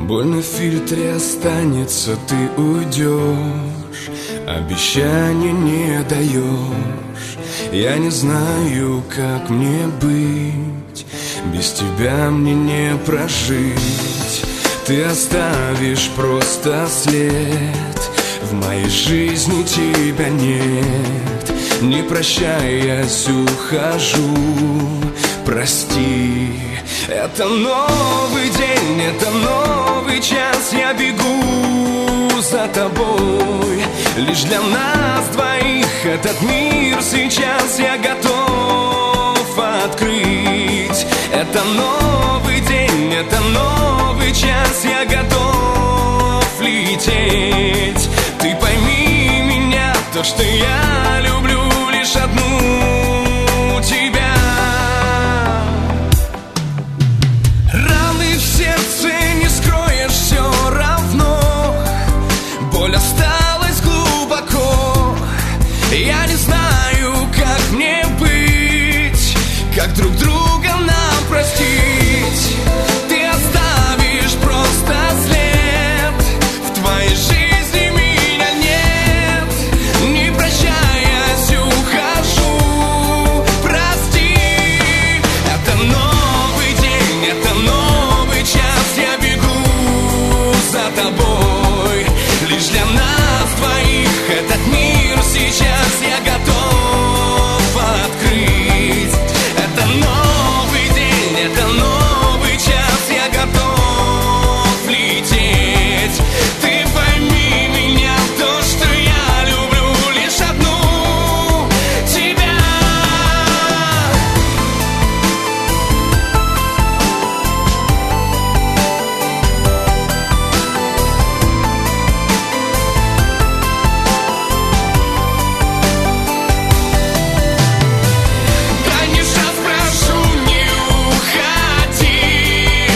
Боль на фильтре останется, ты уйдешь, обещания не даешь. Я не знаю, как мне быть, без тебя мне не прожить. Ты оставишь просто след, в моей жизни тебя нет. Не прощаясь, ухожу, прости. Это новый день, это новый час. Я бегу за тобой, лишь для нас двоих этот мир сейчас я готов открыть. Это новый день, это новый час. Я готов лететь. Ты пойми меня, то, что я люблю лишь одну тебя. Раны в сердце не скроешь все равно, боль осталась глубоко. Я не знаю, как мне быть, как друг друга нам простить. Ты оставишь просто след, в твоей жизни меня нет. Не прощаясь, ухожу, прости. Это новый день, это новый час. Я бегу за тобой, лишь для нас двоих этот мир сейчас я готов открыть. Это новый день, это новый час. Я готов лететь. Ты пойми меня, то, что я люблю лишь одну тебя. Конечно, спрошу, не уходи.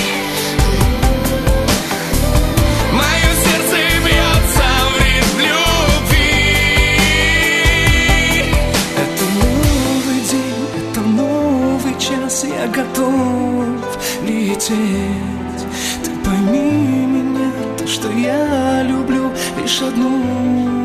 Мое сердце бьется в ритм любви. Это новый день, это новый час. Я готов лететь. Ты пойми меня, то, что я люблю лишь одну